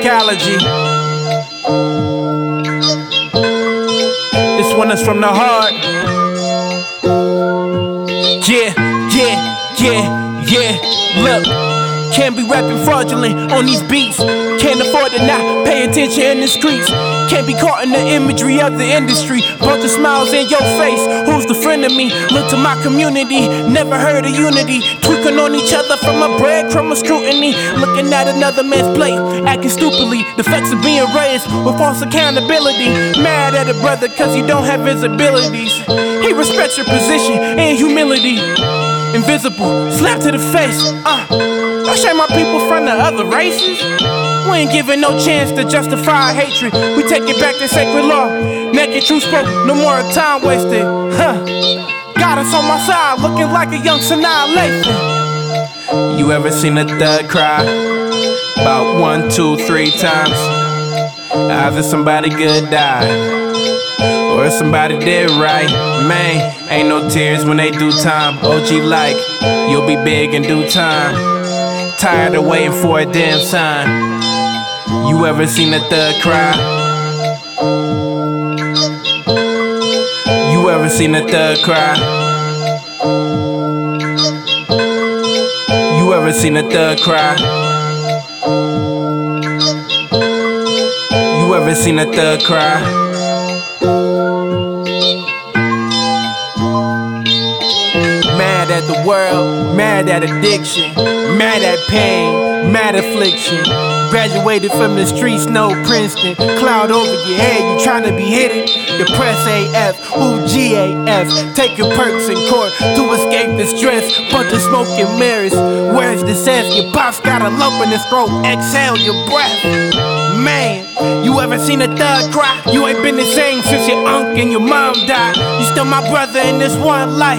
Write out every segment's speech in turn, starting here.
musicology. This one is from the heart. Yeah. Look, can't be rapping fraudulent on these beats. Can't afford to not pay attention in the streets. Can't be caught in the imagery of the industry. Bunch of smiles in your face. Who's the friend of me? Look to my community. Never heard of unity. Tweaking on each other from a breadcrumb of scrutiny. Looking at another man's plate, acting stupidly. The facts of being raised with false accountability. Mad at a brother cause you don't have visibilities. He respects your position and humility. Invisible, slap to the face. Don't shame my people from the other races. We ain't giving no chance to justify hatred. We take it back to sacred law. Naked truth spoke, no more time wasted. Got us on my side, looking like a young Sanaa Lathan. You ever seen a thug cry? About 1, 2, 3 times. Either somebody good died or somebody did right. Man, ain't no tears when they do time. OG like, you'll be big in due time. Tired of waiting for a damn sign. You ever seen a thug cry? You ever seen a thug cry? You ever seen a thug cry? You ever seen a thug cry? Mad at the world, mad at addiction, mad at pain, mad affliction. Graduated from the streets, no Princeton. Cloud over your head, you tryna be hidden. Depressed AF, ooh GAF. Taking perks in court to escape the stress. Bunch of smoke and mirrors. Where's the sense? Your pops got a lump in his throat. Exhale your breath. Man, you ever seen a thug cry? You ain't been the same since your uncle and your mom died. You still my brother in this one life.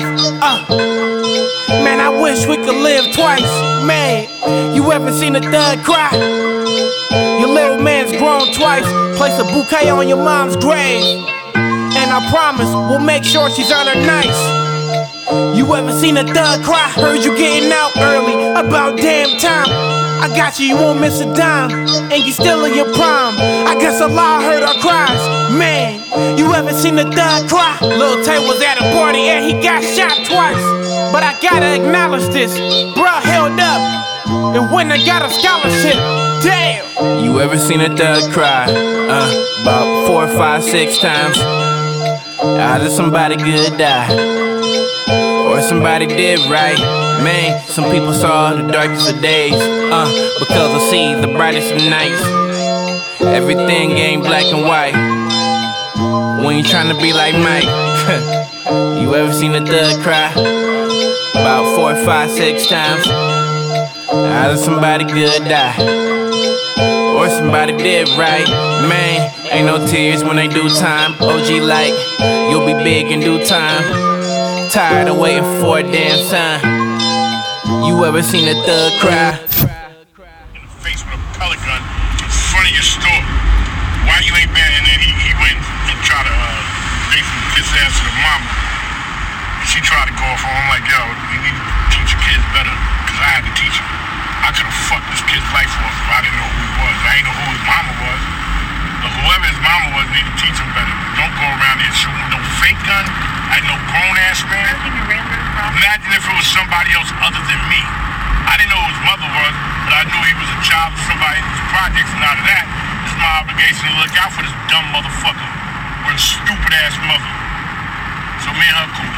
Man, I wish we could live twice. Man, you ever seen a thug cry? Your little man's grown twice. Place a bouquet on your mom's grave, and I promise we'll make sure she's on her nice. You ever seen a thug cry? Heard you getting out early, about damn time. I got you, you won't miss a dime, and you still in your prime. I guess Allah heard our cries. Man, you ever seen a thug cry? Lil Tay was at a party and he got shot twice. But I gotta acknowledge this, bruh held up and went and got a scholarship. Damn. You ever seen a thug cry? About 4, 5, 6 times. Either somebody good died or somebody did right. Man, some people saw the darkest of days, because I see the brightest of nights. Everything ain't black and white when you tryna be like Mike. You ever seen a thug cry? About 4, 5, 6 times. Either somebody good died or somebody did right. Man, ain't no tears when they do time. OG like, you'll be big in due time. Tired of waiting for a damn sign. You ever seen a thug cry? In the face with a pellet gun in front of your store. Why you ain't been? And then he went and tried to basically kiss ass to the mama. And she tried to go off on him like, yo, you need to teach your kids better, because I had to teach him. I could have fucked this kid's life off if I didn't know who he was. I didn't know who his mama was. But whoever his mama was, need to teach him better. Don't go around here shooting no fake gun at no grown-ass man. Imagine if it was somebody else other than me. I didn't know who his mother was, but I knew he was a child of somebody in these projects, and out of that, it's my obligation to look out for this dumb motherfucker with a stupid-ass mother. So me and her cool.